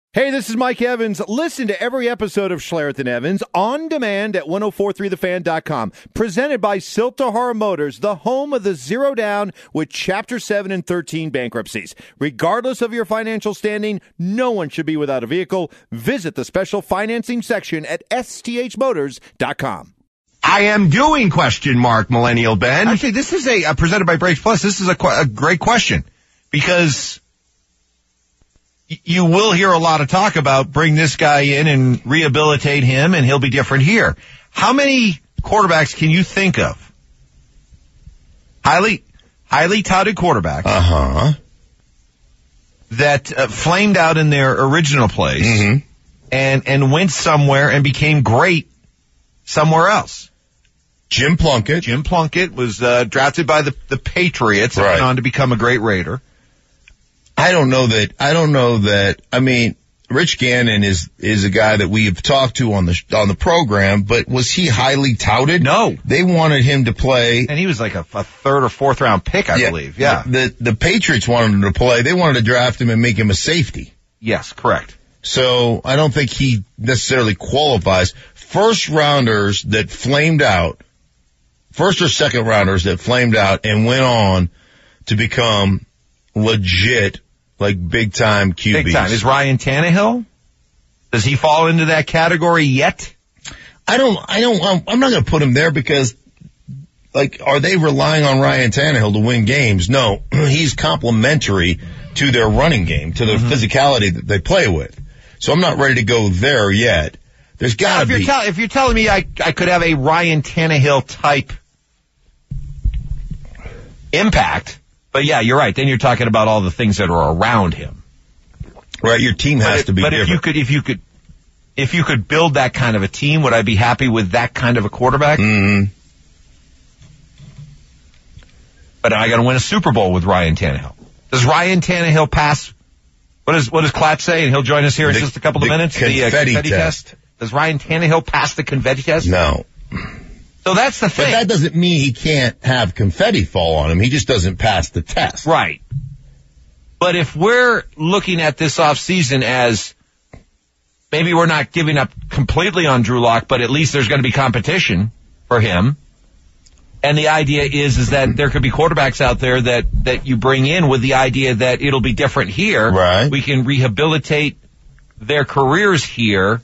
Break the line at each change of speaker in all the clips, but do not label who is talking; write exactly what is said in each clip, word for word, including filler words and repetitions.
Hey, this is Mike Evans. Listen to every episode of Schlereth and Evans on demand at ten forty-three the fan dot com. Presented by Siltahara Motors, the home of the zero down with Chapter seven and thirteen bankruptcies. Regardless of your financial standing, no one should be without a vehicle. Visit the special financing section at S T H motors dot com.
I am doing question mark, Millennial Ben. Actually, this is a, uh, presented by Brakes Plus. This is a, qu- a great question because you will hear a lot of talk about bring this guy in and rehabilitate him and he'll be different here. How many quarterbacks can you think of? Highly, highly touted quarterbacks.
Uh-huh.
That uh, flamed out in their original place
mm-hmm.
and, and went somewhere and became great somewhere else.
Jim Plunkett.
Jim Plunkett was uh, drafted by the, the Patriots and
right.
went on to become a great Raider.
I don't know that, I don't know that, I mean, Rich Gannon is, is a guy that we have talked to on the, on the program, but was he highly touted?
No.
They wanted him to play.
And he was like a, a third or fourth round pick, I
yeah,
believe. Yeah.
The, the Patriots wanted him to play. They wanted to draft him and make him a safety.
Yes, correct.
So I don't think he necessarily qualifies. First rounders that flamed out, first or second rounders that flamed out and went on to become legit, like big-time Q Bs.
Big time. Is Ryan Tannehill? Does he fall into that category yet?
I don't, I don't, I'm not going to put him there because, like, are they relying on Ryan Tannehill to win games? No, he's complementary to their running game, to the mm-hmm. physicality that they play with. So I'm not ready to go there yet. There's got to
be. Tell, if you're telling me I, I could have a Ryan Tannehill type impact, but yeah, you're right. Then you're talking about all the things that are around him.
Right, your team has
but,
to be
but
different.
if you could, if you could, if you could build that kind of a team, would I be happy with that kind of a quarterback?
Mm-hmm.
But I got to win a Super Bowl with Ryan Tannehill. Does Ryan Tannehill pass? What does what does Klatt say? And he'll join us here in
the,
just a couple of
the
minutes.
Confetti
the uh, confetti
test.
test. Does Ryan Tannehill pass the confetti test?
No.
So that's the thing.
But that doesn't mean he can't have confetti fall on him. He just doesn't pass the test.
Right. But if we're looking at this offseason as maybe we're not giving up completely on Drew Lock, but at least there's going to be competition for him. And the idea is, is that there could be quarterbacks out there that, that you bring in with the idea that it'll be different here.
Right.
We can rehabilitate their careers here.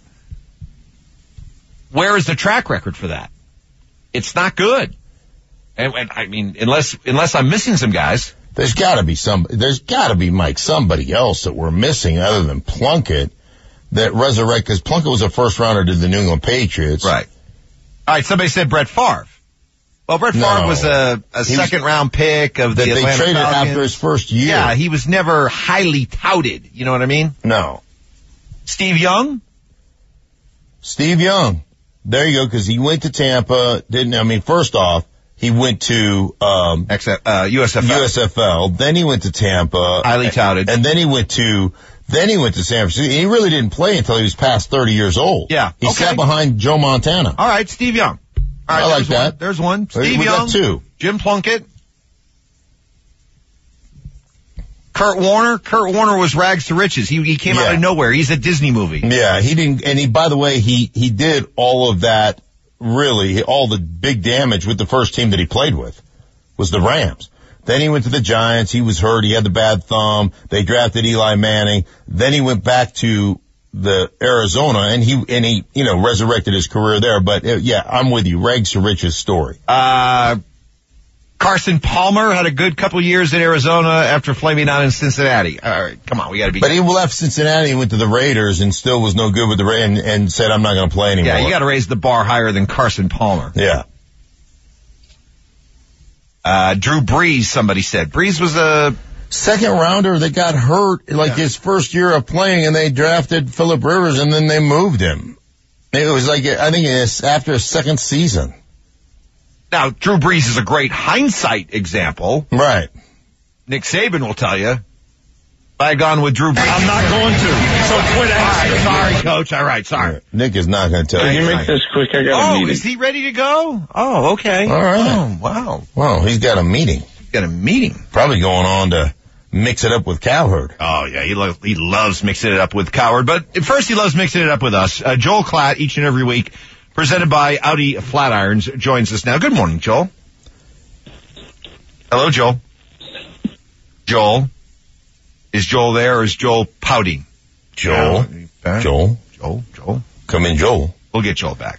Where is the track record for that? It's not good. And, and I mean, unless, unless I'm missing some guys.
There's gotta be some, there's gotta be, Mike, somebody else that we're missing other than Plunkett that resurrect, because Plunkett was a first rounder to the New England Patriots.
Right. All right, somebody said Brett Favre. Well, Brett Favre
no.
was a, a second was, round pick of the
that
Atlanta
they traded
Falcons.
after his first year.
Yeah, he was never highly touted. You know what I mean?
No.
Steve Young?
Steve Young. There you go, because he went to Tampa, didn't, I mean, first off, he went to, um,
X, uh, U S F L.
U S F L, then he went to Tampa.
Highly touted.
And then he went to, then he went to San Francisco. He really didn't play until he was past thirty years old.
Yeah.
He
okay.
sat behind Joe Montana.
All right, Steve Young. All right,
I like
there's
that.
One. There's one. Steve
we
Young.
Got two.
Jim Plunkett. Kurt Warner. Kurt Warner was rags to riches. He he came
yeah.
out of nowhere. He's a Disney movie.
Yeah, he didn't, and he, by the way, he, he did all of that, really, all the big damage with the first team that he played with, was the Rams. Then he went to the Giants. He was hurt. He had the bad thumb. They drafted Eli Manning. Then he went back to the Arizona, and he, and he, you know, resurrected his career there. But, uh, yeah, I'm with you. Rags to riches story.
Uh, Carson Palmer had a good couple years in Arizona after flaming out in Cincinnati. All right, come on, we got to be.
But he left Cincinnati and went to the Raiders and still was no good with the Raiders and, and said, I'm not going to play anymore.
Yeah, you got to raise the bar higher than Carson Palmer.
Yeah.
Uh, Drew Brees, somebody said. Brees was a
second rounder that got hurt like yeah. his first year of playing, and they drafted Phillip Rivers and then they moved him. It was like, I think it's after his second season.
Now, Drew Brees is a great hindsight example.
Right.
Nick Saban will tell you, if I had gone with Drew Brees.
I'm not going to. So quit asking.
All right, sorry, Coach. All right, sorry.
Nick is not going to tell
Can
you.
you make this quick? I got
oh,
a meeting.
Oh, is he ready to go? Oh, okay.
All right.
Oh, wow.
Well, he's got a meeting.
He's got a meeting.
Probably going on to mix it up with Cowherd.
Oh, yeah, he, lo- he loves mixing it up with Cowherd. But first, he loves mixing it up with us. Uh, Joel Klatt, each and every week, presented by Audi Flatirons, joins us now. Good morning, Joel. Hello, Joel. Joel. Is Joel there or is Joel pouting?
Joel.
Uh,
Joel.
Joel. Joel.
Come in, Joel.
We'll get Joel back.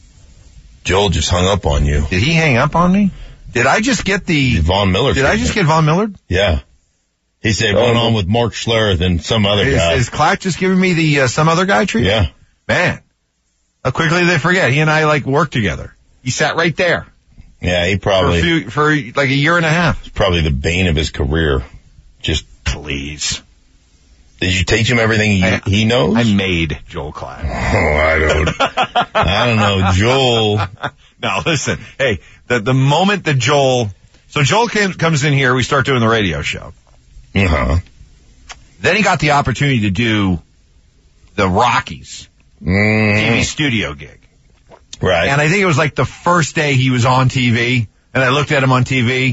Joel just hung up on you.
Did he hang up on me? Did I just get the...
Von Miller.
Did I just get Von Millard?
Yeah. He said going on with Mark Schlereth and some other
is,
guy.
Is Klatt just giving me the uh, some other guy treatment?
Yeah.
Man. How quickly they forget. He and I, like, worked together. He sat right there.
Yeah, he
For,
probably...
a few, for like, a year and a half.
It's probably the bane of his career. Just...
Please.
Did you teach him everything he,
I,
he knows?
I made Joel Klatt.
Oh, I don't... I don't know. Joel...
No, listen. Hey, the the moment that Joel... So Joel came, comes in here, we start doing the radio show.
Uh-huh.
Then he got the opportunity to do the Rockies
Mm.
T V studio gig.
Right.
And I think it was like the first day he was on T V, and I looked at him on T V.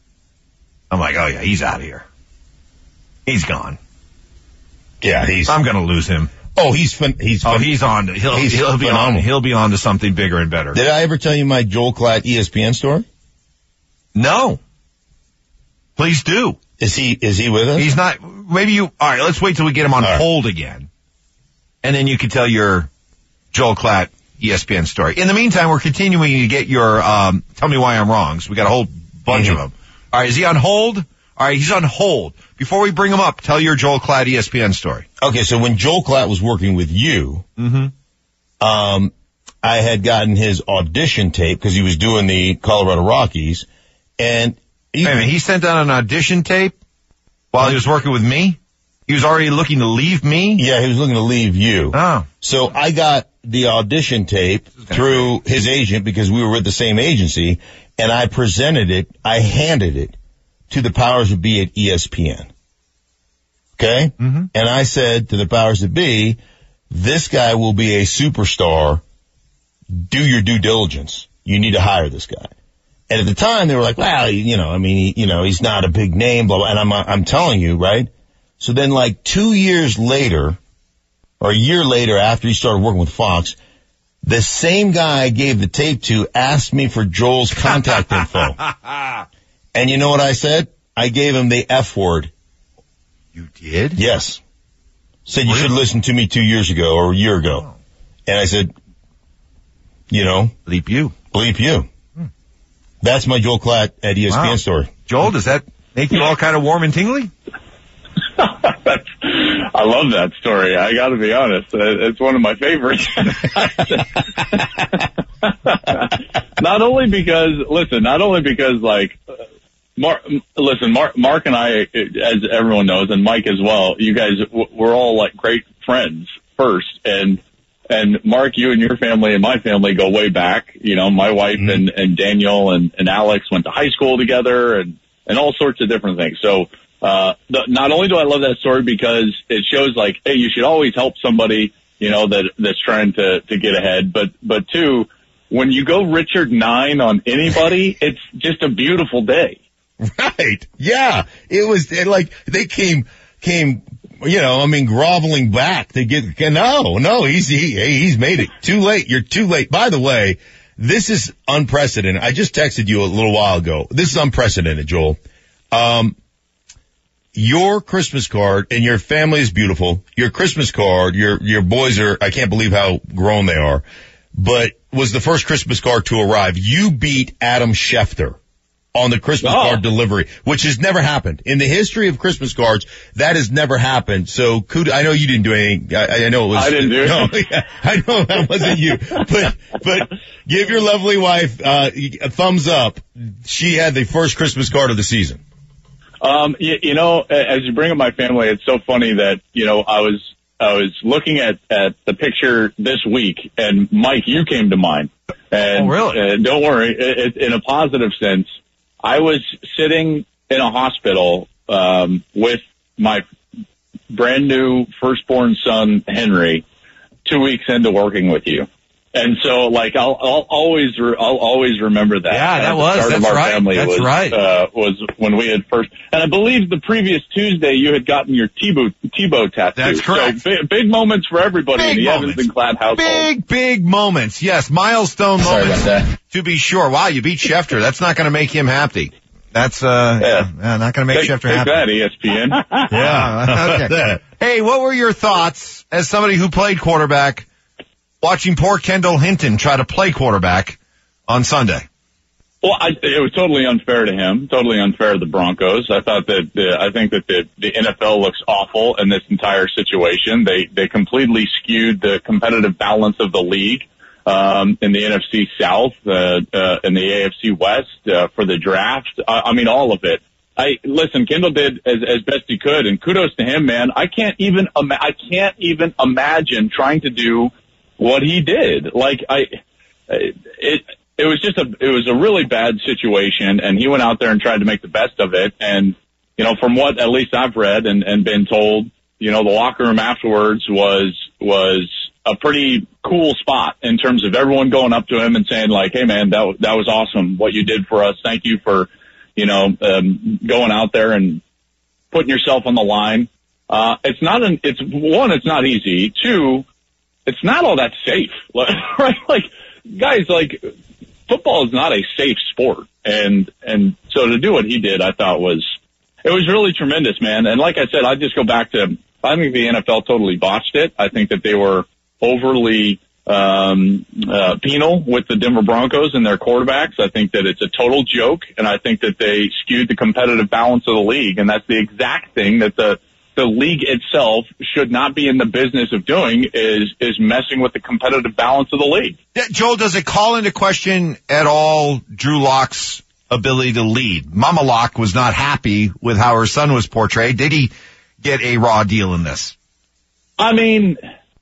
I'm like, oh, yeah, he's out of here. He's gone.
Yeah, he's...
I'm going to lose him.
Oh, he's... Fin- he's
Oh,
fin-
he's on. To, he'll,
he's
he'll be on.
phenomenal.
He'll be on to something bigger and better.
Did I ever tell you my Joel Klatt E S P N story?
No. Please do.
Is he is he with us?
He's not. Maybe you. All right. Let's wait till we get him on
All right.
hold again, and then you can tell your Joel Klatt E S P N story. In the meantime, we're continuing to get your. Um, tell me why I'm wrong. So we got a whole bunch
Mm-hmm.
of them. All right. Is he on hold? All right. He's on hold. Before we bring him up, tell your Joel Klatt E S P N story.
Okay, so when Joel Klatt was working with you,
Mm-hmm.
um, I had gotten his audition tape because he was doing the Colorado Rockies, and he,
Wait a minute. He sent out an audition tape while he was working with me. He was already looking to leave me.
yeah, he was looking to leave you.
Oh.
So I got the audition tape through his agent because we were with the same agency, and I presented it, I handed it to the powers that be at E S P N. Okay?
Mm-hmm.
And I said to the powers that be, this guy will be a superstar. Do your due diligence. You need to hire this guy. And at the time, they were like, well, you know, I mean, he, you know, he's not a big name, blah, blah. And I'm, I'm telling you, right? So then like two years later, or a year later after he started working with Fox, the same guy I gave the tape to asked me for Joel's contact info. And you know what I said? I gave him the F word.
You did?
Yes. Said you
Really?
should listen to me two years ago or a year ago. And I said, you know,
Bleep you.
bleep you. That's my Joel Klatt at E S P N
Wow.
story.
Joel, does that make you all kind of warm and tingly?
That's, I love that story. I got to be honest. Uh, It's one of my favorites. Not only because, listen, not only because like, uh, Mark, listen, Mark, Mark and I, as everyone knows, and Mike as well, you guys, w- we're all like great friends first. And, and Mark, you and your family and my family go way back. You know, my wife
Mm-hmm.
and, and Daniel and, and Alex went to high school together and, and all sorts of different things. So, uh, the, not only do I love that story because it shows like, hey, you should always help somebody, you know, that, that's trying to, to get ahead. But, but two, when you go Richard nine on anybody, it's just a beautiful day.
Right. Yeah. It was it, like they came, came, you know, I mean, groveling back to get, no, no, he's, he, he's made it. Too late. You're too late. By the way, this is unprecedented. I just texted you a little while ago. This is unprecedented, Joel. Um, your Christmas card, and your family is beautiful. Your Christmas card, your, your boys are, I can't believe how grown they are, but was the first Christmas card to arrive. You beat Adam Schefter on the Christmas
Oh.
card delivery, which has never happened. In the history of Christmas cards, that has never happened. So, kudos, I know you didn't do anything. I, I know it was...
I didn't do it.
No, yeah, I know that wasn't you. But, but give your lovely wife uh, a thumbs up. She had the first Christmas card of the season.
Um, you, you know, as you bring up my family, it's so funny that, you know, I was, I was looking at, at the picture this week and Mike, you came to mind. And,
Oh, really?
uh, don't worry, it, it, in a positive sense, I was sitting in a hospital, um, with my brand new firstborn son, Henry, two weeks into working with you. And so, like, I'll, I'll always, re- I'll always remember that.
Yeah, that
uh,
was,
the start
that's
of our
right.
family
That's
was,
right.
Uh, was when we had first, and I believe the previous Tuesday you had gotten your Tebow, Tebow tattoo.
That's correct.
So big, big moments for everybody
Big
in the
moments.
Evans and Glad household.
Big, big moments. Yes, milestone
Sorry
moments.
about that.
To be sure. Wow, you beat Schefter. That's not going to make him happy. That's, uh,
Yeah.
yeah, not going to make
Take,
Schefter
take
happy.
that, E S P N.
Yeah. Okay. Hey, what were your thoughts as somebody who played quarterback watching poor Kendall Hinton try to play quarterback on Sunday?
Well, I, it was totally unfair to him, totally unfair to the Broncos. I thought that the, I think that the, the N F L looks awful in this entire situation. They they completely skewed the competitive balance of the league um, in the N F C South, uh, uh, in the A F C West uh, for the draft. I, I mean, all of it. I listen. Kendall did as, as best he could, and kudos to him, man. I can't even ima- I can't even imagine trying to do what he did. Like I, it. It was just a, it was a really bad situation, and he went out there and tried to make the best of it. And, you know, from what at least I've read and, and been told, you know, the locker room afterwards was, was a pretty cool spot in terms of everyone going up to him and saying like, hey man, that, that was awesome what you did for us. Thank you for, you know, um, going out there and putting yourself on the line. Uh, it's not an, it's one, it's not easy. Two, it's not all that safe, right? Like guys, like, football is not a safe sport. And, and so to do what he did, I thought was, it was really tremendous, man. And like I said, I just go back to, I think the N F L totally botched it. I think that they were overly, um, uh, penal with the Denver Broncos and their quarterbacks. I think that it's a total joke. And I think that they skewed the competitive balance of the league. And that's the exact thing that the, the league itself should not be in the business of doing is, is messing with the competitive balance of the league.
Yeah, Joel, does it call into question at all Drew Lock's ability to lead? Mama Locke was not happy with how her son was portrayed. Did he get a raw deal in this?
I mean,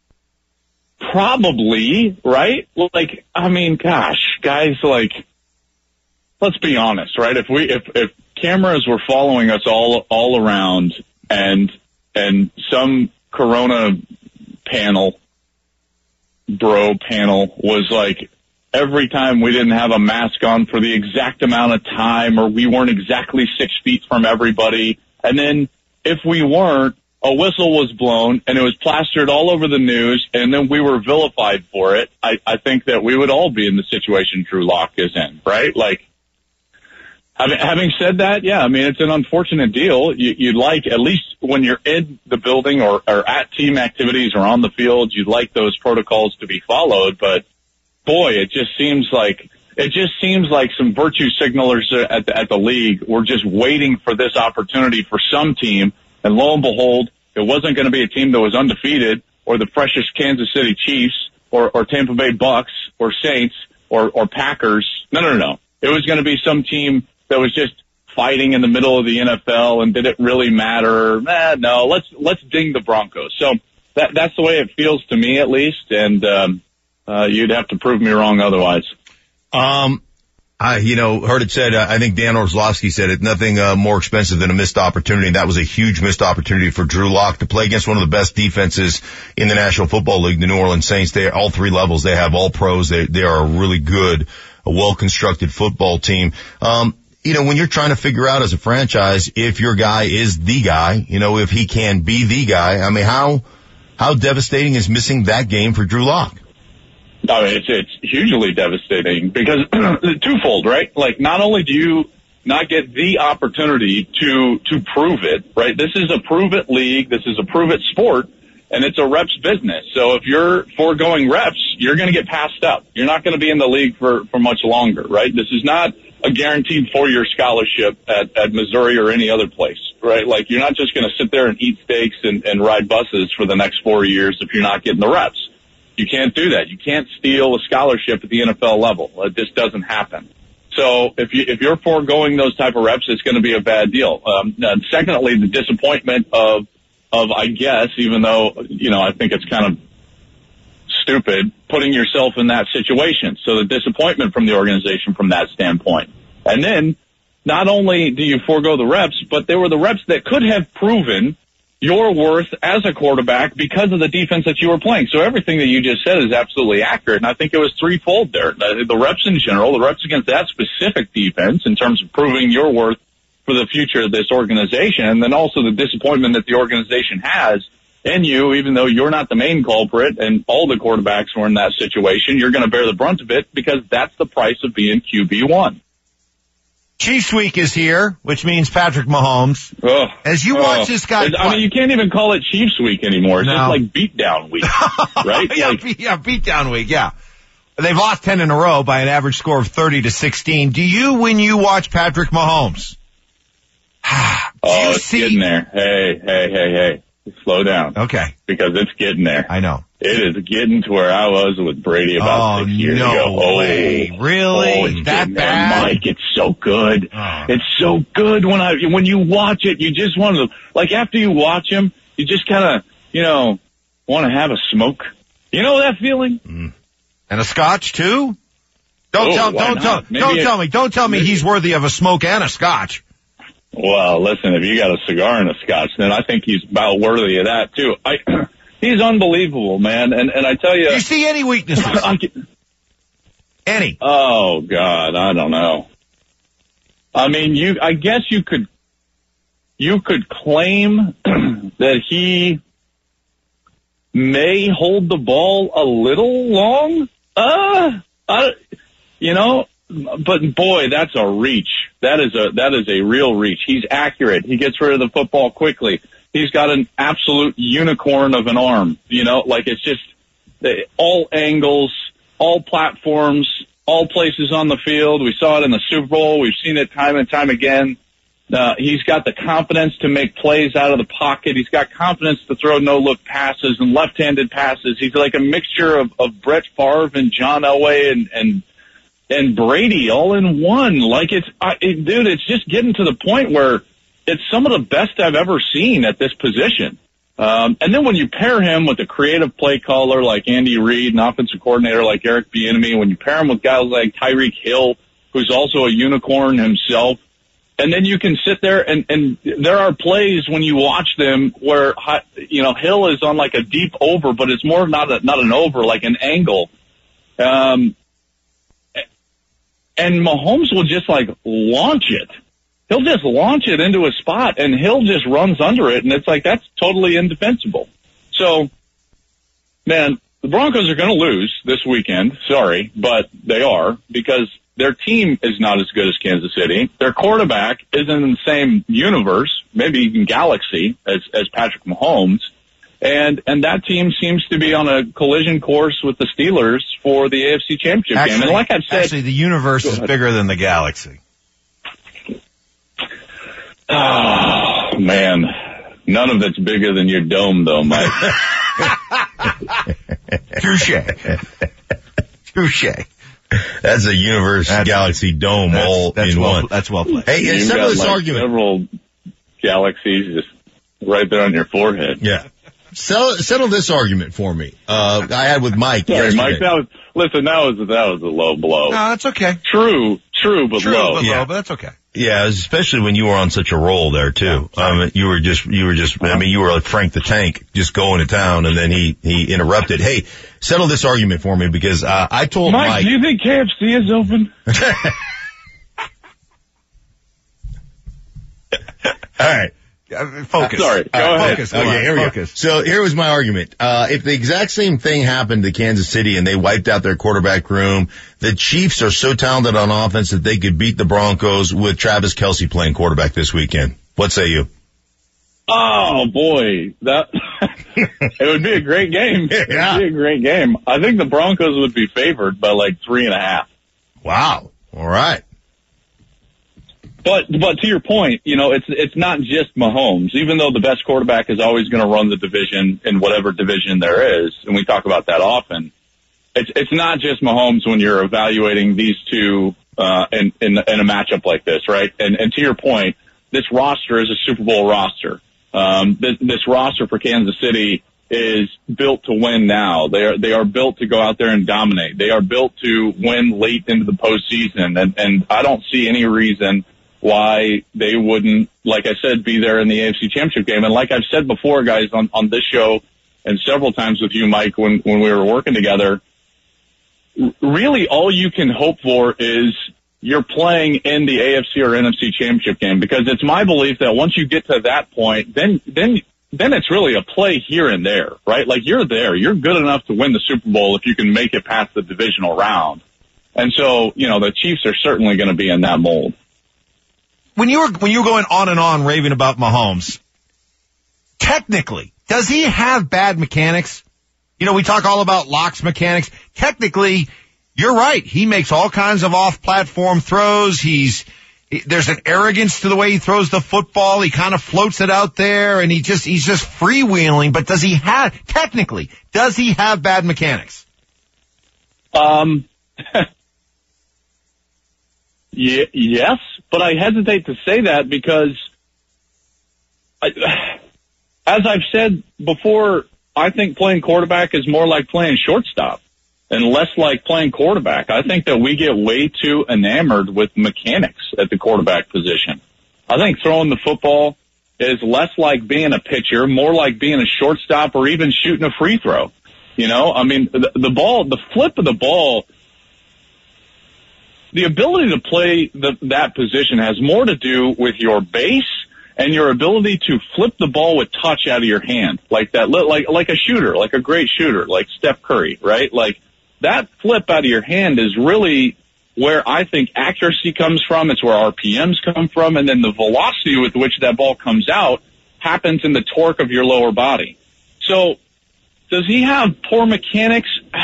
probably, right? Like, I mean, gosh, guys, like, let's be honest, right? If we, if, if cameras were following us all, all around and, and some Corona panel, bro panel was like, every time we didn't have a mask on for the exact amount of time, or we weren't exactly six feet from everybody. And then if we weren't, a whistle was blown and it was plastered all over the news, and then we were vilified for it. I, I think that we would all be in the situation Drew Lock is in, right? Like, having, having said that, yeah, I mean, it's an unfortunate deal. You, you'd like, at least when you're in the building or, or at team activities or on the field, you'd like those protocols to be followed. But boy, it just seems like, it just seems like some virtue signalers at the, at the league were just waiting for this opportunity for some team. And lo and behold, it wasn't going to be a team that was undefeated or the freshest Kansas City Chiefs or, or Tampa Bay Bucks or Saints or, or Packers. No, no, no, no. It was going to be some team that was just fighting in the middle of the N F L, and did it really matter? Eh, no, let's, let's ding the Broncos. So that, that's the way it feels to me, at least. And, um, uh, you'd have to prove me wrong otherwise.
Um, I, you know, heard it said, uh, I think Dan Orlovsky said it, nothing uh, more expensive than a missed opportunity. That was a huge missed opportunity for Drew Lock to play against one of the best defenses in the National Football League, the New Orleans Saints. They are all three levels. They have all pros. They, they are a really good, a well-constructed football team. Um, you know, when you're trying to figure out as a franchise if your guy is the guy, you know, if he can be the guy, I mean, how, how devastating is missing that game for Drew Lock?
No, it's, it's hugely devastating because twofold, right? Like, not only do you not get the opportunity to, to prove it, right? This is a prove it league. This is a prove it sport, and it's a reps business. So if you're foregoing reps, you're going to get passed up. You're not going to be in the league for, for much longer, right? This is not a guaranteed four-year scholarship at, at Missouri or any other place, right? Like, you're not just going to sit there and eat steaks and, and ride buses for the next four years if you're not getting the reps. You can't do that. You can't steal a scholarship at the N F L level. It just doesn't happen. So if you, if you're foregoing those type of reps, it's going to be a bad deal. Um, and secondly, the disappointment of, of, I guess, even though, you know, I think it's kind of stupid, putting yourself in that situation. So the disappointment from the organization from that standpoint. And then not only do you forego the reps, but they were the reps that could have proven your worth as a quarterback because of the defense that you were playing. So everything that you just said is absolutely accurate, and I think it was threefold there. The, the reps in general, the reps against that specific defense in terms of proving your worth for the future of this organization, and then also the disappointment that the organization has in you, even though you're not the main culprit and all the quarterbacks were in that situation, you're going to bear the brunt of it because that's the price of being Q B one.
Chiefs week is here, which means Patrick Mahomes.
Ugh.
As you
Ugh.
watch this guy
I
play,
mean, you can't even call it Chiefs week anymore. It's
No.
just like beatdown week, right?
yeah,
Like,
be- yeah, beatdown week, yeah. They've lost ten in a row by an average score of thirty to sixteen. Do you, when you watch Patrick Mahomes, do
oh,
you
it's
see?
getting there. Hey, hey, hey, hey. Slow down.
Okay,
Because it's getting there.
I know.
It is getting to where I was with Brady about
Oh,
six years
no
ago. Oh,
way. Really?
Oh, it's
That
getting there,
bad?
Mike, it's so good.
Oh.
It's so good when I when you watch it. You just want to, like, after you watch him, you just kind of, you know, want to have a smoke. You know that feeling?
Mm. And a scotch too? Don't
Oh,
tell,
why
don't tell,
not? Maybe
don't
it-
tell me, don't tell me he's worthy of a smoke and a scotch.
Well, listen, if you got a cigar and a scotch, then I think he's about worthy of that too. I, he's unbelievable, man. And and I tell you,
Do you see any weaknesses?
I can-
Any?
oh God, I don't know. I mean, you. I guess you could, you could claim that he may hold the ball a little long. Uh, I, you know, but boy, that's a reach. That is a that is a real reach. He's accurate. He gets rid of the football quickly. He's got an absolute unicorn of an arm. You know, like it's just all angles, all platforms, all places on the field. We saw it in the Super Bowl. We've seen it time and time again. Uh, he's got the confidence to make plays out of the pocket. He's got confidence to throw no-look passes and left-handed passes. He's like a mixture of, of Brett Favre and John Elway and, and and Brady all in one. Like it's, I, it, dude, it's just getting to the point where it's some of the best I've ever seen at this position. Um, and then when you pair him with a creative play caller like Andy Reid, an offensive coordinator like Eric Bieniemy, when you pair him with guys like Tyreek Hill, who's also a unicorn himself, and then you can sit there and, and there are plays when you watch them where, you know, Hill is on like a deep over, but it's more not a, not an over, like an angle. Um, and Mahomes will just like launch it. He'll just launch it into a spot and Hill just runs under it. And it's like, that's totally indefensible. So, man, the Broncos are going to lose this weekend. Sorry, but they are because their team is not as good as Kansas City. Their quarterback isn't in the same universe, maybe even galaxy as, as Patrick Mahomes. And, and that team seems to be on a collision course with the Steelers for the A F C Championship
Actually,
game. And like I've said,
actually, the universe is bigger than the galaxy.
oh, man, none of it's bigger than your dome, though, Mike.
Touche. Touche.
That's a universe,
That's-
galaxy, dome
That's,
all
that's
in
well,
one.
That's well played.
Hey,
You've
settle
got,
this
like,
argument.
several galaxies just right there on your forehead.
Yeah. Settle, settle this argument for me. Uh, I had with Mike
Sorry,
yesterday.
Mike, that was, listen, that was, that was a low blow.
No, that's okay.
True, true, but
True,
low.
but
Yeah.
low, but that's okay.
Yeah, especially when you were on such a roll there too. Um, you were just, you were just, I mean, you were like Frank the Tank, just going to town, and then he, he interrupted. Hey, settle this argument for me because, uh, I told
Mike,
Mike.
do you think K F C is open?
All right.
Uh, Focus.
Sorry, go
All right,
ahead.
Focus. Go
Okay,
on,
here we
focus.
go. So here was my argument. Uh, if the exact same thing happened to Kansas City and they wiped out their quarterback room, the Chiefs are so talented on offense that they could beat the Broncos with Travis Kelce playing quarterback this weekend. What say you?
Oh boy, that, it would be a great game. It
Yeah.
would be a great game. I think the Broncos would be favored by like three and a half.
Wow. All right.
But but to your point, you know, it's it's not just Mahomes. Even though the best quarterback is always going to run the division in whatever division there is, and we talk about that often. It's it's not just Mahomes when you're evaluating these two uh, in, in in a matchup like this, right? And and to your point, this roster is a Super Bowl roster. Um, this, this roster for Kansas City is built to win now. They are they are built to go out there and dominate. They are built to win late into the postseason, and and I don't see any reason why they wouldn't, like I said, be there in the A F C Championship game. And like I've said before, guys, on, on this show and several times with you, Mike, when, when we were working together, really all you can hope for is you're playing in the A F C or N F C Championship game, because it's my belief that once you get to that point, then then then it's really a play here and there, right? Like, you're there. You're good enough to win the Super Bowl if you can make it past the divisional round. And so, you know, the Chiefs are certainly going to be in that mold.
When you were when you were going on and on raving about Mahomes, technically, does he have bad mechanics? You know, we talk all about Locke's mechanics. Technically, you're right. He makes all kinds of off-platform throws. He's there's an arrogance to the way he throws the football. He kind of floats it out there, and he just he's just freewheeling. But does he have technically? Does he have bad mechanics?
Um. yeah, yes, but I hesitate to say that because, I, as I've said before, I think playing quarterback is more like playing shortstop and less like playing quarterback. I think that we get way too enamored with mechanics at the quarterback position. I think throwing the football is less like being a pitcher, more like being a shortstop or even shooting a free throw. You know, I mean, the, the ball, the flip of the ball, the ability to play the, that position has more to do with your base and your ability to flip the ball with touch out of your hand, like that, like like a shooter, like a great shooter, like Steph Curry, right? Like that flip out of your hand is really where I think accuracy comes from. It's where R P Ms come from, and then the velocity with which that ball comes out happens in the torque of your lower body. So, does he have poor mechanics?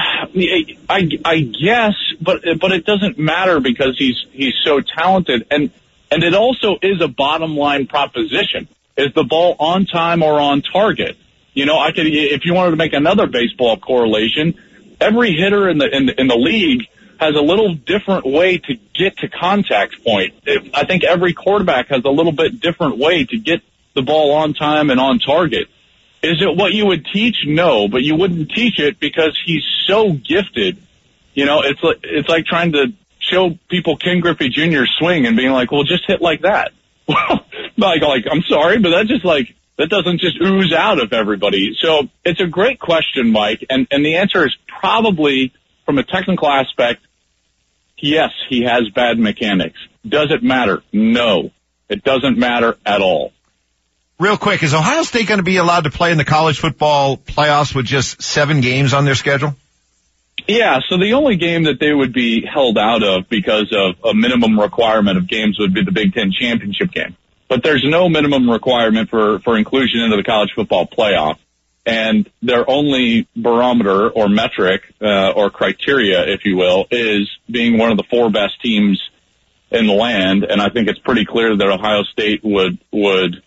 I, I, I guess, but but it doesn't matter because he's he's so talented. And And it also is a bottom line proposition. Is the ball on time or on target? You know, I could, if you wanted to make another baseball correlation, every hitter in the, in the, in the league has a little different way to get to contact point. I think every quarterback has a little bit different way to get the ball on time and on target. Is it what you would teach? No, but you wouldn't teach it because he's so gifted. You know, it's like, it's like trying to show people Ken Griffey Junior's swing and being like, well, just hit like that. Well, like, like, I'm sorry, but that just like, that doesn't just ooze out of everybody. So it's a great question, Mike. And, and the answer is probably from a technical aspect, yes, he has bad mechanics. Does it matter? No, it doesn't matter at all.
Real quick, is Ohio State going to be allowed to play in the college football playoffs with just seven games on their schedule?
Yeah, so the only game that they would be held out of because of a minimum requirement of games would be the Big Ten championship game. But there's no minimum requirement for, for inclusion into the college football playoff. And their only barometer or metric uh, or criteria, if you will, is being one of the four best teams in the land. And I think it's pretty clear that Ohio State would would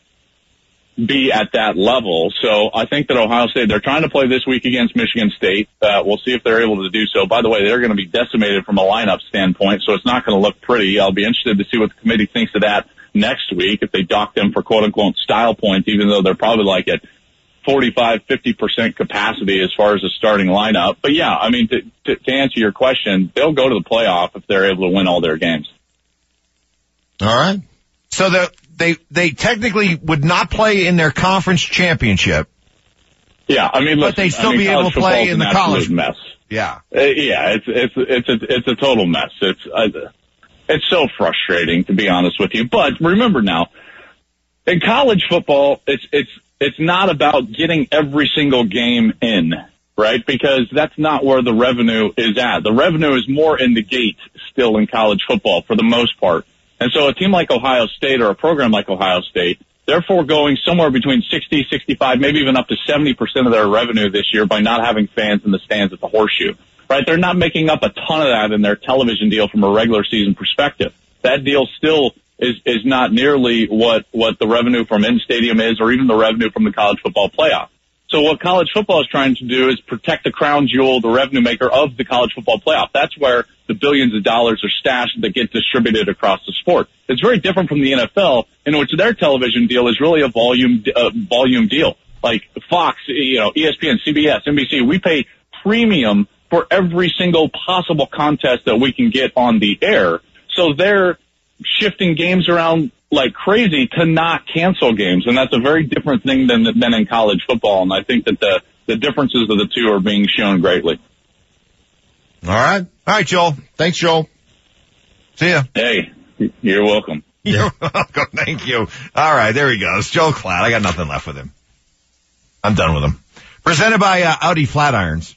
be at that level. So I think that Ohio State, they're trying to play this week against Michigan State. Uh, we'll see if they're able to do so. By the way, they're going to be decimated from a lineup standpoint, so it's not going to look pretty. I'll be interested to see what the committee thinks of that next week, if they dock them for quote-unquote style points, even though they're probably like at forty-five, fifty percent capacity as far as the starting lineup. But yeah, I mean, to, to, to answer your question, they'll go to the playoff if they're able to win all their games.
All right.
So the They they technically would not play in their conference championship.
Yeah, I mean, listen,
but they'd still
I mean,
be able to play in the college
mess.
Yeah,
uh, yeah, it's it's it's a it's a total mess. It's uh, it's so frustrating, to be honest with you. But remember now, in college football, it's it's it's not about getting every single game in, right? Because that's not where the revenue is at. The revenue is more in the gate still in college football for the most part. And so a team like Ohio State or a program like Ohio State, they're foregoing somewhere between sixty, sixty-five, maybe even up to seventy percent of their revenue this year by not having fans in the stands at the Horseshoe, right? They're not making up a ton of that in their television deal from a regular season perspective. That deal still is, is not nearly what, what the revenue from in-stadium is or even the revenue from the college football playoff. So what college football is trying to do is protect the crown jewel, the revenue maker of the college football playoff. That's where the billions of dollars are stashed that get distributed across the sport. It's very different from the N F L, in which their television deal is really a volume uh, volume deal. Like Fox, you know, E S P N, C B S, N B C, we pay premium for every single possible contest that we can get on the air. So their shifting games around like crazy to not cancel games. And that's a very different thing than, than in college football. And I think that the, the differences of the two are being shown greatly.
All right. All right, Joel. Thanks, Joel. See ya.
Hey, you're welcome.
You're welcome. Thank you. All right, there he goes. Joel Klatt. I got nothing left with him. I'm done with him. Presented by uh, Audi Flatirons.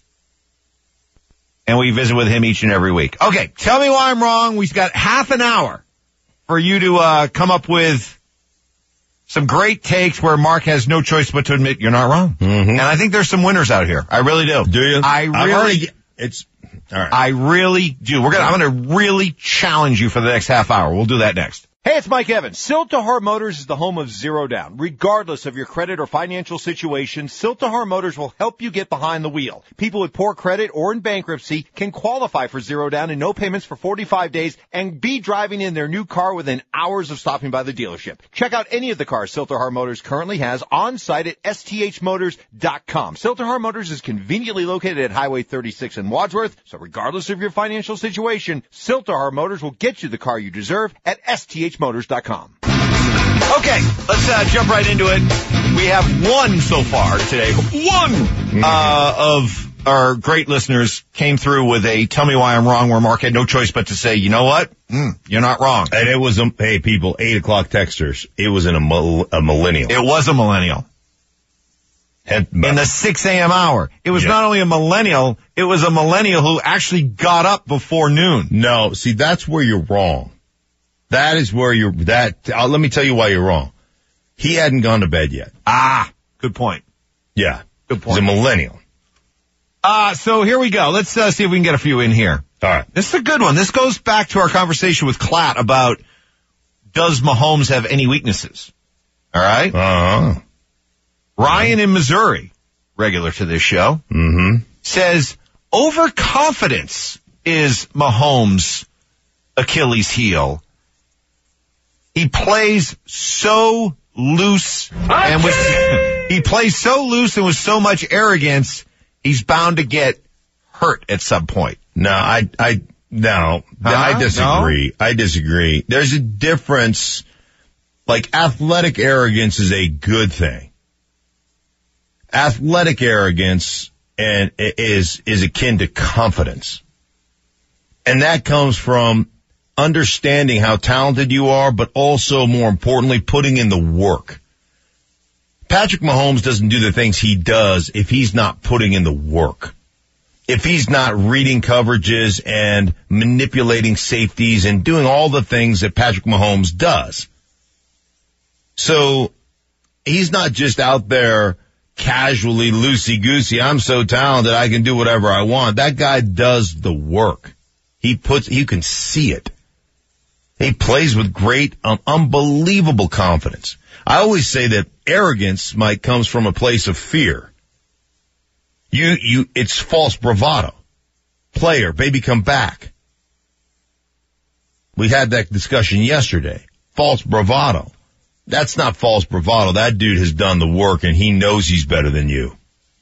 And we visit with him each and every week. Okay, tell me why I'm wrong. We've got half an hour for you to uh, come up with some great takes where Mark has no choice but to admit you're not wrong.
Mm-hmm.
And I think there's some winners out here. I really do.
Do you?
I really,
already, it's, all right.
I really do. We're gonna, I'm gonna really challenge you for the next half hour. We'll do that next.
Hey, it's Mike Evans. Siltahar Motors is the home of Zero Down. Regardless of your credit or financial situation, Siltahar Motors will help you get behind the wheel. People with poor credit or in bankruptcy can qualify for Zero Down and no payments for forty-five days and be driving in their new car within hours of stopping by the dealership. Check out any of the cars Siltahar Motors currently has on site at S T H motors dot com. Siltahar Motors is conveniently located at Highway thirty-six in Wadsworth, so regardless of your financial situation, Siltahar Motors will get you the car you deserve at S T H motors dot com.
Okay, let's uh, jump right into it. We have one so far today. One uh, of our great listeners came through with a tell me why I'm wrong, where Mark had no choice but to say, you know what? Mm, you're not wrong.
And it was, um, hey, people, eight o'clock texters. It was in a, mil- a millennial.
It was a millennial.
And,
in the six a.m. hour. It was yeah. not only a millennial, it was a millennial who actually got up before noon.
No, see, that's where you're wrong. That is where you're, that, uh, let me tell you why you're wrong. He hadn't gone to bed yet.
Ah, good point.
Yeah.
Good point.
He's a millennial.
Uh, so here we go. Let's uh, see if we can get a few in here.
All right.
This is a good one. This goes back to our conversation with Klatt about does Mahomes have any weaknesses? All right.
Uh-huh.
Ryan in Missouri, regular to this show,
mm-hmm.
says overconfidence is Mahomes' Achilles heel. He plays so loose and with, he plays so loose and with so much arrogance, he's bound to get hurt at some point.
No, I, I, no, uh-huh. I disagree. No? I disagree. There's a difference. Like athletic arrogance is a good thing. Athletic arrogance and is, is akin to confidence. And that comes from understanding how talented you are, but also, more importantly, putting in the work. Patrick Mahomes doesn't do the things he does if he's not putting in the work. If he's not reading coverages and manipulating safeties and doing all the things that Patrick Mahomes does. So he's not just out there casually loosey-goosey. I'm so talented, I can do whatever I want. That guy does the work. He puts, you can see it. He plays with great, um, unbelievable confidence. I always say that arrogance, Mike, comes from a place of fear. You, you, it's false bravado. Player, baby, come back. We had that discussion yesterday. False bravado. That's not false bravado. That dude has done the work and he knows he's better than you.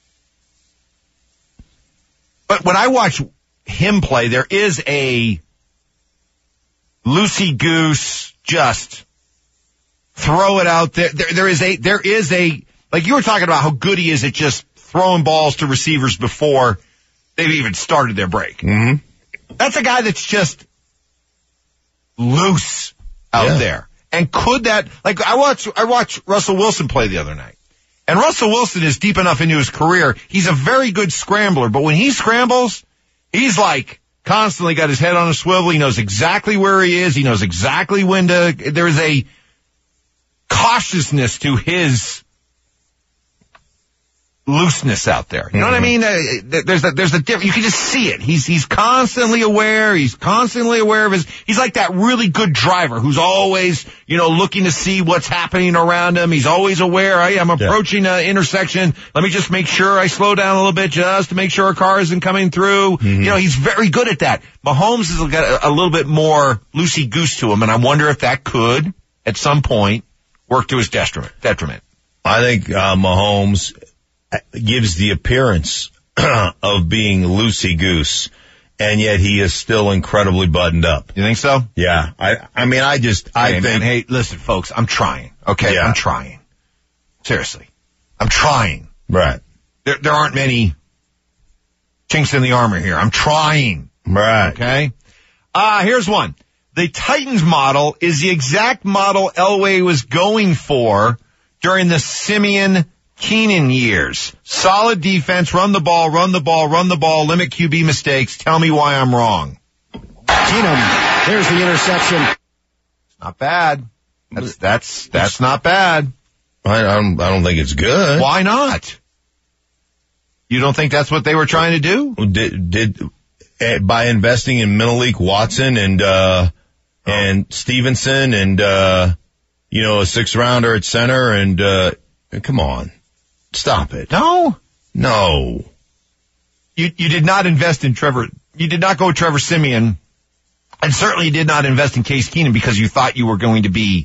But when I watch him play, there is a loosey-goose, just throw it out there. There, there is a, there is a, like you were talking about how good he is at just throwing balls to receivers before they've even started their break.
Mm-hmm.
That's a guy that's just loose out
yeah.
there. And could that, like I watched, I watched Russell Wilson play the other night. And Russell Wilson is deep enough into his career. He's a very good scrambler, but when he scrambles, he's like constantly got his head on a swivel. He knows exactly where he is. He knows exactly when to, there's a cautiousness to his looseness out there. You know mm-hmm. what I mean? Uh, there's a, there's a difference. You can just see it. He's, he's constantly aware. He's constantly aware of his, he's like that really good driver who's always, you know, looking to see what's happening around him. He's always aware. Hey, I'm approaching an intersection. Let me just make sure I slow down a little bit just to make sure a car isn't coming through. Mm-hmm. You know, he's very good at that. Mahomes has got a, a little bit more loosey-goose to him, and I wonder if that could, at some point, work to his detriment. detriment.
I think uh, Mahomes gives the appearance of being loosey-goose. and yet he is still incredibly buttoned up.
You think so?
Yeah. I, I mean, I just, I
hey,
think.
Man, hey, listen, folks, I'm trying. Okay.
Yeah.
I'm trying. Seriously. I'm trying.
Right.
There, there aren't many chinks in the armor here. I'm trying.
Right.
Okay. Uh, here's one. The Titans model is the exact model Elway was going for during the Simeon Keenan years. Solid defense, run the ball, run the ball, run the ball, limit Q B mistakes. Tell me why I'm wrong.
Keenum, there's the interception.
Not bad. That's, that's, that's not bad.
I, I don't, I don't think it's good.
Why not? You don't think that's what they were trying to do?
Did, did, uh, by investing in Menelik Watson and, uh, oh. and Stevenson and, uh, you know, a six rounder at center and, uh, come on. Stop it.
No.
No.
You, you did not invest in Trevor. You did not go with Trevor Simeon. And certainly you did not invest in Case Keenum because you thought you were going to be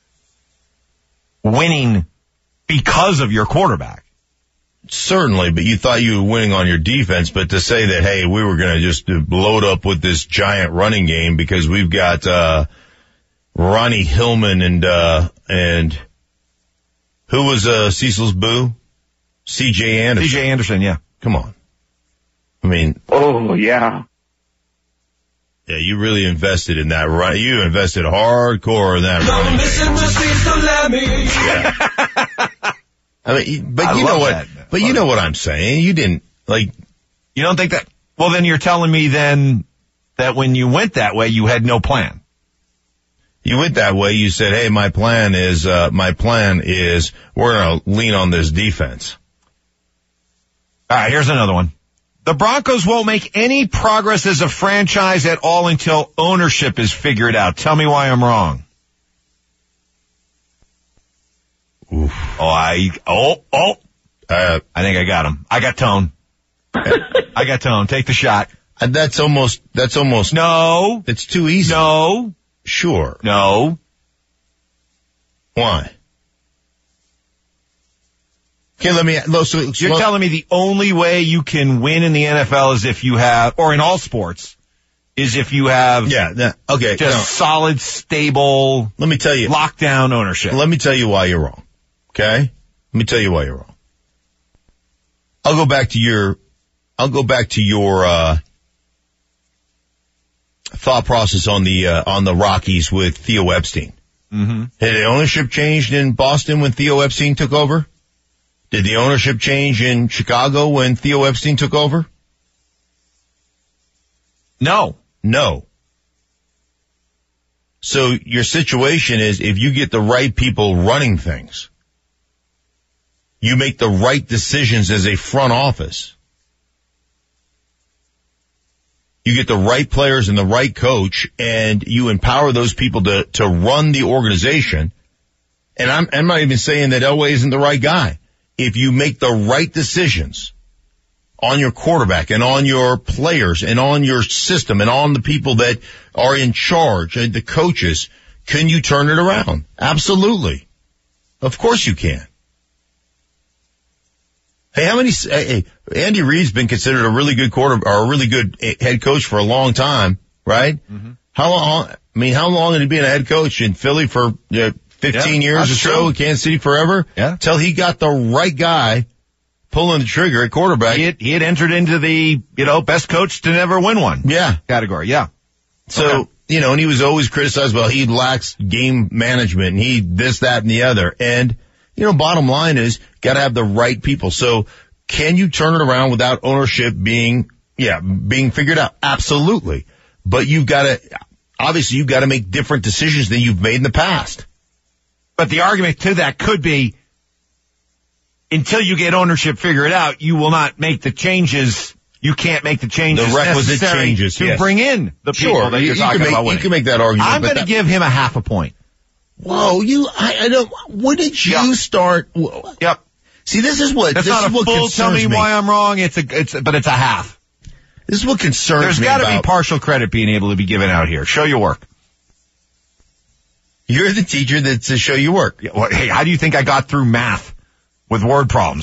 winning because of your quarterback.
Certainly, but you thought you were winning on your defense. But to say that, hey, we were going to just load up with this giant running game because we've got, uh, Ronnie Hillman and, uh, and who was, uh, Cecil's boo? C J Anderson.
C J Anderson, yeah.
Come on. I mean.
Oh, yeah.
Yeah, you really invested in that run. You invested hardcore in that running game. Yeah. I mean, but
I
you know what,
that,
but you know what I'm saying. You didn't, like.
You don't think that, well then you're telling me then that when you went that way, you had no plan.
You went that way, you said, hey, my plan is, uh, my plan is we're going to lean on this defense.
All right, here's another one. The Broncos won't make any progress as a franchise at all until ownership is figured out. Tell me why I'm wrong.
Oof.
Oh, I, oh, oh.
Uh,
I think I got him. I got Tone. I got Tone. Take the shot.
That's almost, that's almost.
No.
It's too easy.
No.
Sure.
No.
Why? Okay, let me, so, so,
You're
well,
telling me the only way you can win in the N F L is if you have, or in all sports, is if you have
yeah, that, okay,
just
no.
solid, stable,
let me tell you,
lockdown ownership.
Let me tell you why you're wrong. Okay? Let me tell you why you're wrong. I'll go back to your, I'll go back to your, uh, thought process on the, uh, on the Rockies with Theo Epstein.
Mm-hmm.
Had the ownership changed in Boston when Theo Epstein took over? Did the ownership change in Chicago when Theo Epstein took over?
No.
No. So your situation is if you get the right people running things, you make the right decisions as a front office, you get the right players and the right coach, and you empower those people to, to run the organization. And I'm, I'm not even saying that Elway isn't the right guy. If you make the right decisions on your quarterback and on your players and on your system and on the people that are in charge and the coaches, can you turn it around? Absolutely. Of course you can. Hey, how many, hey, Andy Reid's been considered a really good quarter or a really good head coach for a long time, right? Mm-hmm. How long, I mean, how long had he been a head coach in Philly for, uh, fifteen
yeah,
years or so,
true.
Kansas City forever?
Yeah.
Till he got the right guy pulling the trigger at quarterback.
He had, he had entered into the, you know, best coach to never win one.
Yeah.
Category, yeah.
So,
okay.
you know, and he was always criticized, well, he lacks game management and he this, that, and the other. And, you know, bottom line is, gotta have the right people. So, can you turn it around without ownership being, yeah, being figured out? Absolutely. But you've gotta, obviously you've gotta make different decisions than you've made in the past.
But the argument to that could be, until you get ownership figured out, you will not make the changes. You can't make the changes
the requisite
necessary
changes,
to
yes.
bring in the people
sure,
that you're
you,
talking
you can
about
make,
winning.
You can make that argument.
I'm going to
that,
give him a half a point.
Whoa, you, I, I don't, when did you
yep.
start?
Yep.
See, this is what,
That's
this
not
is
a
what
full,
concerns
tell me,
me
why I'm wrong. It's a, it's, but it's a half.
This is what concerns
There's
me
got to
about.
be partial credit being able to be given out here. Show your work.
You're the teacher that says show your work.
Yeah, well, hey, how do you think I got through math with word problems?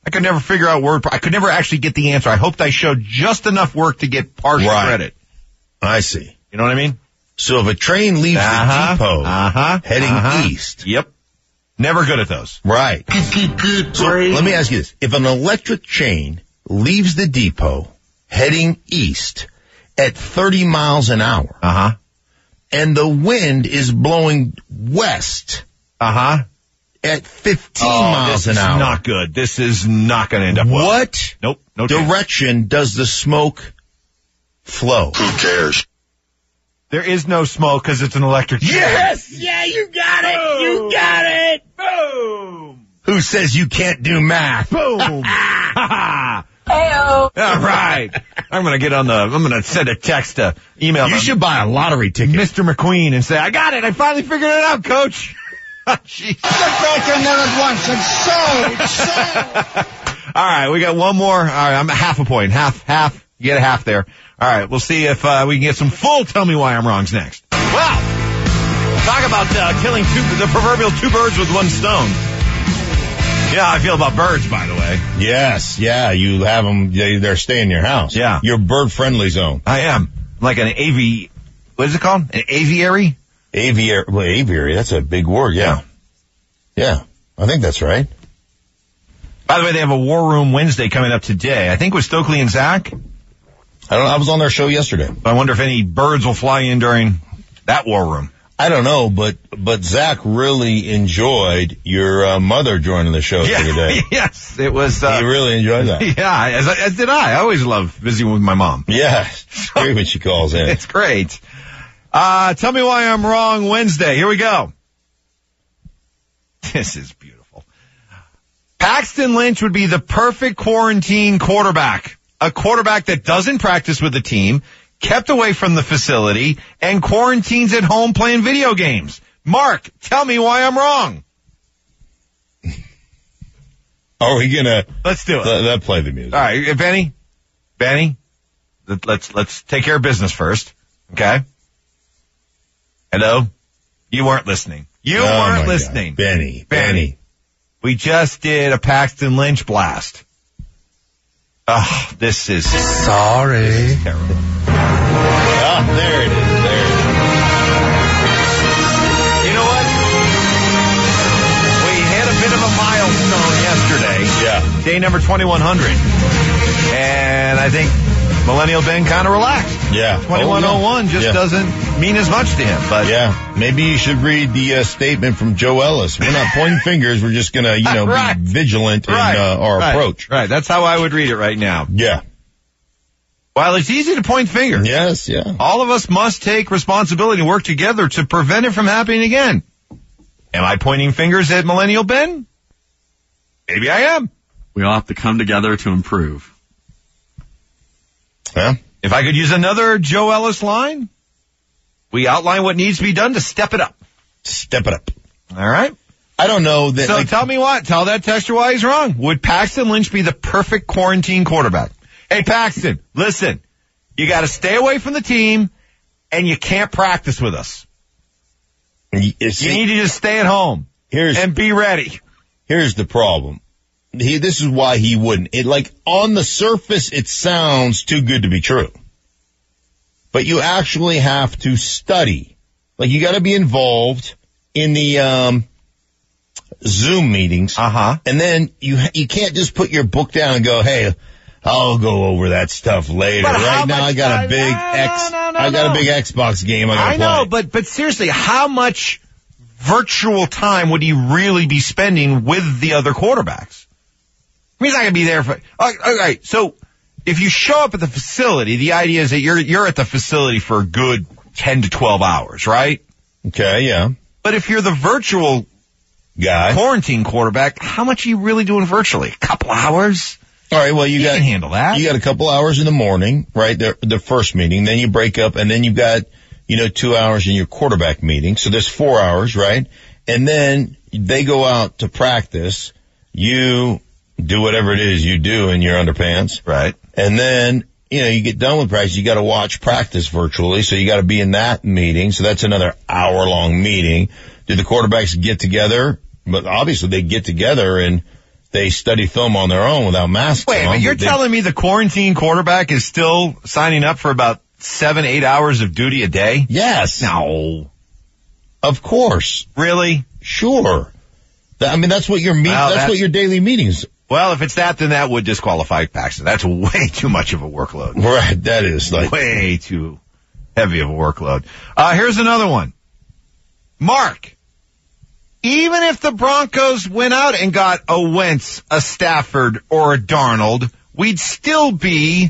I could never figure out word. I could never actually get the answer. I hoped I showed just enough work to get partial
Right.
credit.
I see.
You know what I mean?
So if a train leaves
Uh-huh,
the depot
uh-huh,
heading
uh-huh.
east.
Yep. Never good at those.
Right. So let me ask you this. If an electric chain leaves the depot heading east at thirty miles an hour
Uh-huh.
and the wind is blowing west
Uh-huh.
at fifteen
Oh,
miles
this
an
is
hour,
not good. This is not going to end up well.
what
Nope. No chance.
direction does the smoke flow?
Who cares?
There is no smoke because it's an electric chain.
Yeah, you got it! You got it!
Boom!
Who says you can't do math?
Boom! All right. I'm going to get on the, I'm going to send a text, uh, email.
You
to
should buy a lottery ticket.
Mister McQueen and say, I got it. I finally figured it out, coach. Jeez.
Get back in there at once and so, so.
All right. We got one more. All right. I'm at half a point. Half, half. You get a half there. All right. We'll see if, uh, we can get some full Tell Me Why I'm Wrongs next. Well, talk about, uh, killing two, the proverbial two birds with one stone. You know how I feel about birds, by the way.
Yes, yeah, you have them, they, they're staying in your house.
Yeah.
Your bird-friendly zone.
I am. Like an avi, what is it called? An aviary?
Aviary, well, aviary, that's a big word, yeah. Yeah, I think that's right.
By the way, they have a War Room Wednesday coming up today. I think with Stokely and Zach.
I don't. I was on their show yesterday.
I wonder if any birds will fly in during that War Room.
I don't know, but but Zach really enjoyed your uh, mother joining the show the other day.
Yes, it was. Uh,
He really enjoyed that.
Yeah, as, as did I. I always love visiting with my mom.
Yeah, it's great when she calls in.
It's great. Uh, tell me why I'm wrong Wednesday. Here we go. This is beautiful. Paxton Lynch would be the perfect quarantine quarterback. A quarterback that doesn't practice with the team, kept away from the facility, and quarantines at home playing video games. Mark, tell me why I'm wrong.
Are we gonna?
Let's do it.
Let, let play the music.
All right, Benny, Benny, let- let's let's take care of business first, okay? Hello, you weren't listening. You
Oh, my
weren't
God.
listening,
Benny.
Benny.
Benny.
We just did a Paxton Lynch blast. Oh, this is
Sorry.
terrible.
Ah, there it is. There it
You know what? We hit a bit of a milestone yesterday.
is. Yeah.
Day number twenty-one hundred. And I think Millennial Ben kind of relaxed.
Yeah.
twenty-one oh one
Oh, yeah.
just
Yeah.
doesn't mean as much to him. But
Yeah, maybe you should read the uh, statement from Joe Ellis. We're not pointing fingers. We're just gonna, you know,
Right.
be vigilant in
right,
uh, our
right,
approach.
Right. That's how I would read it right now.
Yeah.
While it's easy to point fingers,
Yes. Yeah.
all of us must take responsibility and work together to prevent it from happening again. Am I pointing fingers at Millennial Ben? Maybe I am.
We all have to come together to improve.
Yeah.
If I could use another Joe Ellis line, we outline what needs to be done to step it up.
Step it up.
All right?
I don't know that.
So
like,
tell me what. Tell that texter why he's wrong. Would Paxton Lynch be the perfect quarantine quarterback? Hey, Paxton, listen. You got to stay away from the team, and you can't practice with us.
you
You
see,
need to just stay at home
here's
and be ready.
here's the problem. He, this is why he wouldn't. It like on the surface, it sounds too good to be true, but you actually have to study. Like you got to be involved in the um, Zoom meetings,
Uh-huh.
and then you you can't just put your book down and go, "Hey, I'll go over that stuff later."
But how
Right now,
much
I got a
time-
big
No,
X.
no, no,
I got
no.
a big Xbox game. I got to
I
play.
know, but but seriously, how much virtual time would he really be spending with the other quarterbacks? I mean, he's not going to be there for. All right, so if you show up at the facility, the idea is that you're you're at the facility for a good ten to twelve hours, right?
Okay, yeah,
But if you're the virtual
guy.
quarantine quarterback, how much are you really doing virtually? A couple hours?
All right, well, you,
You
got
can handle that.
You got a couple hours in the morning, right? The the first meeting, then you break up, and then you've got you know two hours in your quarterback meeting. So there's four hours, right? And then they go out to practice. You do whatever it is you do in your underpants,
Right.
and then you know you get done with practice. You got to watch practice virtually, so you got to be in that meeting. So that's another hour long meeting. Do the quarterbacks get together? But obviously they get together and they study film on their own without masks
Wait,
on.
but you're
they,
telling me the quarantine quarterback is still signing up for about seven, eight hours of duty a day?
Yes.
No.
Of course.
Really?
Sure. That, I mean, that's what your meet,
Well,
that's,
that's
what your daily meetings.
Well, if it's that, then that would disqualify Paxton. That's way too much of a workload.
Right. That is like
Way too heavy of a workload. Uh, here's another one. Mark. Even if the Broncos went out and got a Wentz, a Stafford, or a Darnold, we'd still be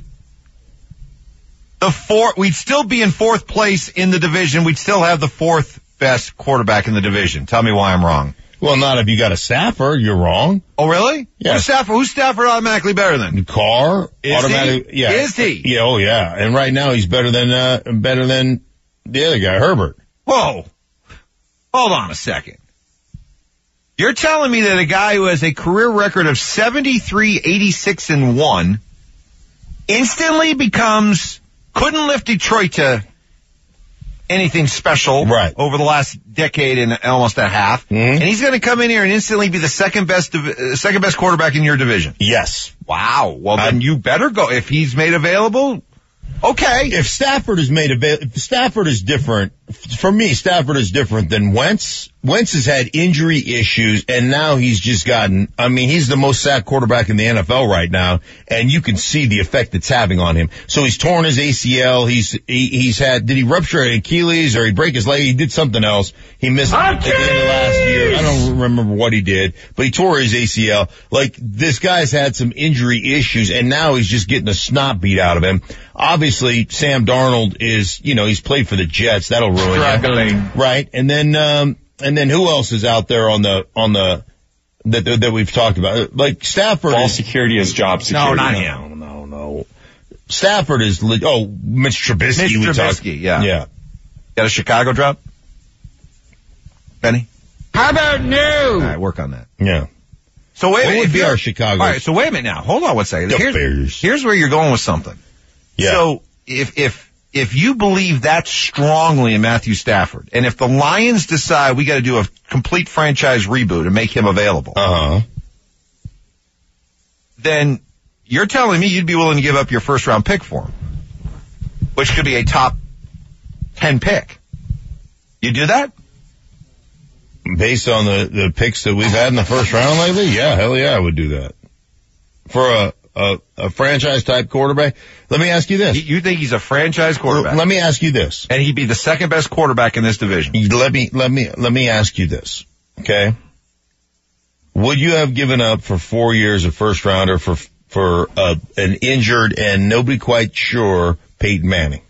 the four, we'd still be in fourth place in the division. We'd still have the fourth best quarterback in the division. Tell me why I'm wrong.
Well, not if you got a Stafford, you're wrong.
Oh, really?
Yeah.
Who's Stafford, who's Stafford automatically better than?
Carr,
Is
automatic,
he?
yeah.
Is he?
Yeah, oh yeah. And right now he's better than, uh, better than the other guy, Herbert.
Whoa. Hold on a second. You're telling me that a guy who has a career record of seventy-three, eighty-six, and one instantly becomes, couldn't lift Detroit to anything special
right.
over the last decade and almost a half,
mm-hmm.
and he's going to come in here and instantly be the second best, uh, second best quarterback in your division?
Yes.
Wow. Well, then
I'm,
you better go. If he's made available, okay.
If Stafford is made available, Stafford is different. For me, Stafford is different than Wentz. Wentz has had injury issues, and now he's just gotten, I mean, he's the most sacked quarterback in the N F L right now, and you can see the effect it's having on him. So he's torn his A C L. He's, he, he's had, did he rupture an Achilles or he break his leg? He did something else. He missed at the end of last year. I don't remember what he did, but he tore his A C L. Like, this guy's had some injury issues, and now he's just getting the snot beat out of him. Obviously, Sam Darnold is, you know, he's played for the Jets. That'll ruin
Struggling.
him. Right. And then, um, and then who else is out there on the, on the, that, that we've talked about? Like Stafford.
Ball
is,
security is job security.
No, not
no,
him.
no, no. Stafford is, le- oh, Mitch Trubisky.
Mitch
we
Trubisky,
talked-
yeah.
Yeah.
Got a Chicago drop? Benny?
How about new?
All right, work on that.
Yeah.
So wait a
What
minute.
would
if
be
you're-
our Chicago?
All right, so wait a minute now. Hold on one second.
The
Here's,
Bears.
here's where you're going with something.
Yeah.
So if, if, if you believe that strongly in Matthew Stafford, and if the Lions decide we got to do a complete franchise reboot and make him available,
Uh-huh.
then you're telling me you'd be willing to give up your first round pick for him, which could be a top ten pick. You do that?
Based on the, the picks that we've had in the first round lately, yeah, hell yeah, I would do that. For a, a, a franchise type quarterback. Let me ask you this.
You think he's a franchise quarterback?
Let me ask you this.
And he'd be the second best quarterback in this division.
Let me, let me, let me ask you this. Okay. Would you have given up for four years a first rounder for, for uh, an injured and nobody quite sure Peyton Manning?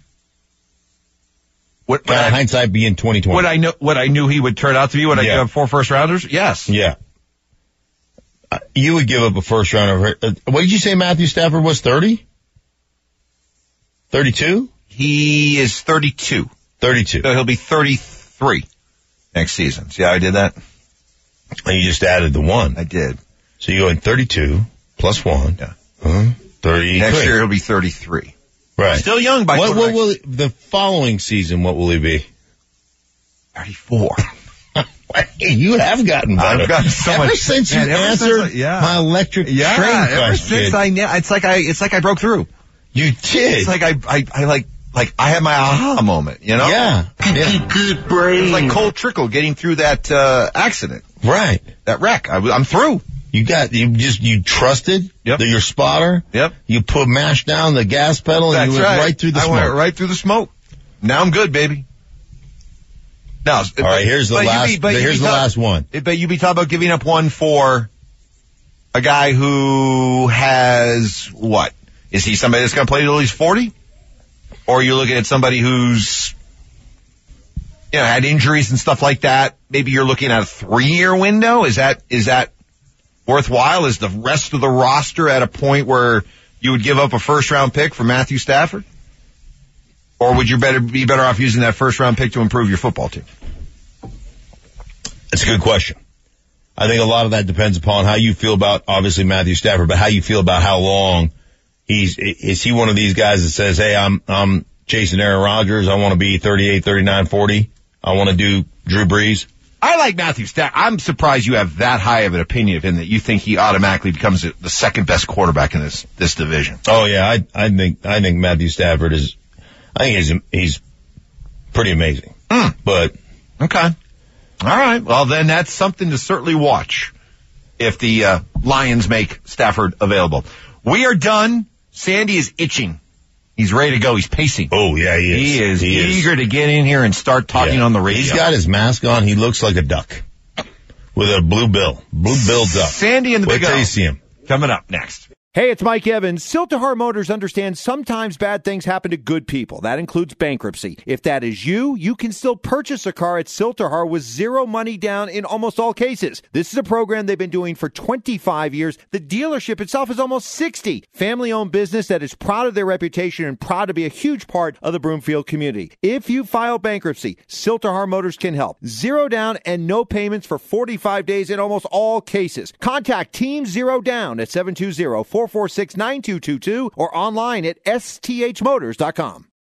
What,
Kind
what
of
I,
hindsight being twenty twenty.
what I know, what I knew he would turn out to be. Would I
Yeah.
give up four first rounders? Yes.
Yeah. Uh, you would give up a first rounder. Uh, what did you say Matthew Stafford was, thirty? thirty-two?
He is thirty-two.
thirty-two.
So he'll be thirty-three next season. See how I did that?
And you just added the one.
I did.
So you go in thirty-two plus one.
Yeah.
Uh, thirty-three.
Next year he'll be thirty-three.
Right.
Still young by
What, what
quarterback.
will the following season? What will he be?
thirty-four.
You have gotten better.
I've gotten so
ever
much-
since you
Man, ever since
answered
I- yeah.
my electric
Yeah,
train
ever
question.
since I kn- it's like I it's like I broke through.
You did.
It's like I I, I like like I had my aha moment, you know?
Yeah. yeah.
Good brain.
It's like Cole Trickle getting through that uh accident,
Right.
that wreck. I, I'm through.
You got, you just, you trusted
Yep.
the, your spotter.
Yep.
You put mash down the gas pedal and
That's
you went
right.
right through the
I
smoke.
went right through the smoke. Now I'm good, baby. Now,
All right, here's the last, here's the last one.
But you be talking about giving up one for a guy who has what? Is he somebody that's going to play till he's forty? Or are you looking at somebody who's, you know, had injuries and stuff like that? Maybe you're looking at a three-year window. Is that is that worthwhile? Is the rest of the roster at a point where you would give up a first-round pick for Matthew Stafford? Or would you better be better off using that first-round pick to improve your football team?
It's a good question. I think a lot of that depends upon how you feel about, obviously, Matthew Stafford, but how you feel about how long he's, is he one of these guys that says, hey, I'm, I'm chasing Aaron Rodgers. I want to be thirty-eight, thirty-nine, forty. I want to do Drew Brees.
I like Matthew Stafford. I'm surprised you have that high of an opinion of him that you think he automatically becomes the second best quarterback in this this division.
Oh yeah, I I think I think Matthew Stafford is. I think he's he's pretty amazing.
Mm.
But
okay, all right. Well, then that's something to certainly watch if the uh, Lions make Stafford available. We are done. Sandy is itching. He's ready to go. He's pacing.
Oh, yeah, he is.
He is
he
eager
is.
to get in here and start talking
yeah.
on the radio.
He's got his mask on. He looks like a duck with a blue bill. Blue bill duck.
Sandy and the
Wait
Big
till
O.
you see him.
Coming up next.
Hey, it's Mike Evans. Siltahar Motors understands sometimes bad things happen to good people. That includes bankruptcy. If that is you, you can still purchase a car at Siltahar with zero money down in almost all cases. This is a program they've been doing for twenty-five years. The dealership itself is almost sixty. Family-owned business that is proud of their reputation and proud to be a huge part of the Broomfield community. If you file bankruptcy, Siltahar Motors can help. Zero down and no payments for forty-five days in almost all cases. Contact Team Zero Down at seven two zero, four four six, nine two two two or online at S T H motors dot com.